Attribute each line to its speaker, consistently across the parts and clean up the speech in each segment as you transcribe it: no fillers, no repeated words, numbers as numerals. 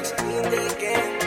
Speaker 1: sex in the game.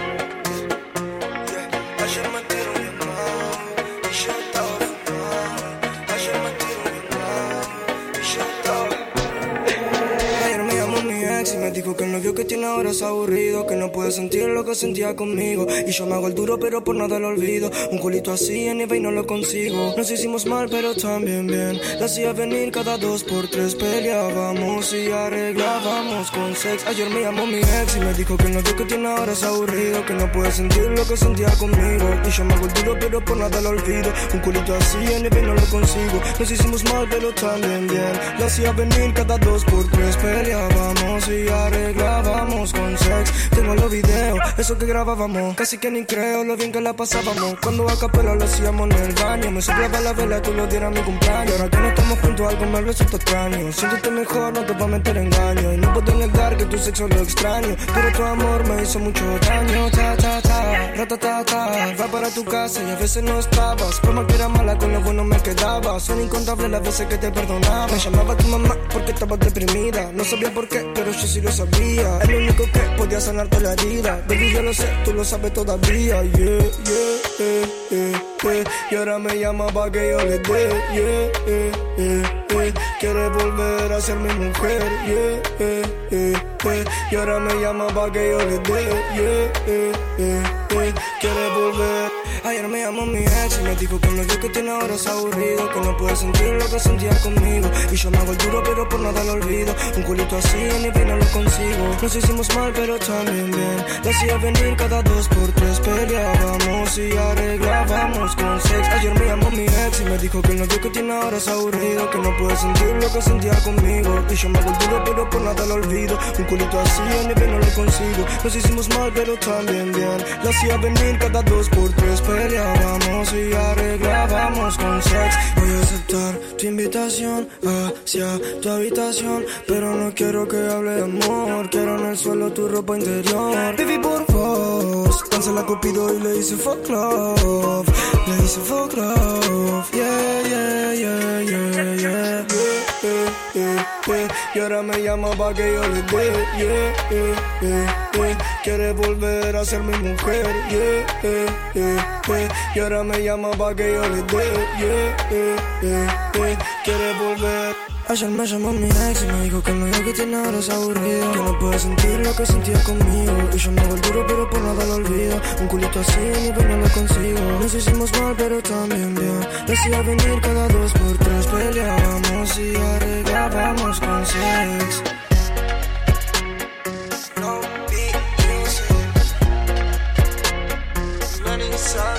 Speaker 1: Yeah. Ayer me tiró un llamado y yo estaba fumado. Ayer me tiró un llamado y yo estaba. Ayer me llamó mi ex y me dijo que el novio que tiene ahora es aburrido, que no puede sentir lo que sentía conmigo. Y yo me hago el duro pero por nada lo olvido. Un culito así en eBay no lo consigo. Nos hicimos mal pero también bien. La hacía venir cada 2 por 3. Peleábamos y arreglábamos con sex. Ayer me llamó mi ex y me dijo que el novio que tiene ahora es aburrido, que no puede sentir lo que sentía conmigo. Y yo me hago el duro pero por nada lo olvido. Un culito así en eBay no lo consigo. Nos hicimos mal pero también bien. La hacía venir cada 2 por 3. Peleábamos y arreglábamos con sex. Tengo los videos, eso que grabábamos. Casi que ni creo lo bien que la pasábamos. Cuando a capela lo hacíamos en el baño. Me soplaba la vela, tú lo dieras mi cumpleaños. Ahora que no estamos juntos algo me resulta extraño. Siéntete mejor, no te voy a meter engaño. Y no puedo negar que tu sexo lo extraño. Pero tu amor me hizo mucho daño. Ta ta ta, ratatata. Va para tu casa y a veces no estabas. Como que era mala, con lo bueno me quedaba. Son incontables las veces que te perdonaba. Me llamaba tu mamá porque estabas deprimida. No sabía por qué, pero yo sí lo sabía. Es lo único que podía sanarte la herida. Baby, yo lo sé, tú lo sabes todavía. Y ahora me llama pa' que yo le dé. Quiere volver a ser mi mujer. Y ahora me llama pa' que yo le dé. Quiere volver. Ayer me llamó mi ex y me dijo que el novio que tiene ahora es aburrido, que no puede sentir lo que sentía conmigo. Y yo me hago el duro pero por nada lo olvido. Un culito así en eBay no lo consigo. Nos hicimos mal pero también bien. La hacía venir cada 2 por 3. Peleábamos y arreglábamos con sex. Ayer me llamó mi ex y me dijo que el novio que tiene ahora es aburrido, que no puede sentir lo que sentía conmigo. Y yo me hago el duro pero por nada lo olvido. Un culito así en eBay no lo consigo. Nos hicimos mal pero también bien. La hacía venir cada 2 por 3. Peleábamos y arreglábamos con sex. Voy a aceptar tu invitación hacia tu habitación, pero no quiero que hable de amor. Quiero en el suelo tu ropa interior. Baby, por vos cancela Cupido y le hice fuck love. Le hice fuck love. Y ahora me llama pa' que yo le dé. Quiere volver a ser mi mujer. Y ahora me llama pa' que yo le dé. Quiere volver. Ayer me llamó mi ex y me dijo que el novio que tiene ahora es aburrido, que no puede sentir lo que sentía conmigo. Y yo me hago el duro pero por nada lo olvido. Un culito así ni pero no lo consigo. Nos hicimos mal pero también bien. Decía venir cada 2 por 3. Peleábamos y arreglábamos con sex. No be music. Many songs.